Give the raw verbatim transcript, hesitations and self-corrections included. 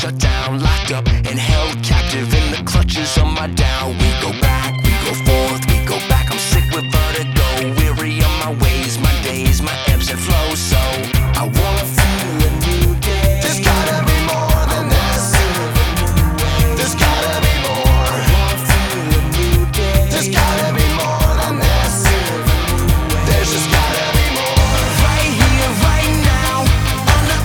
shut down, locked up and held captive in the clutches of my doubt. We go back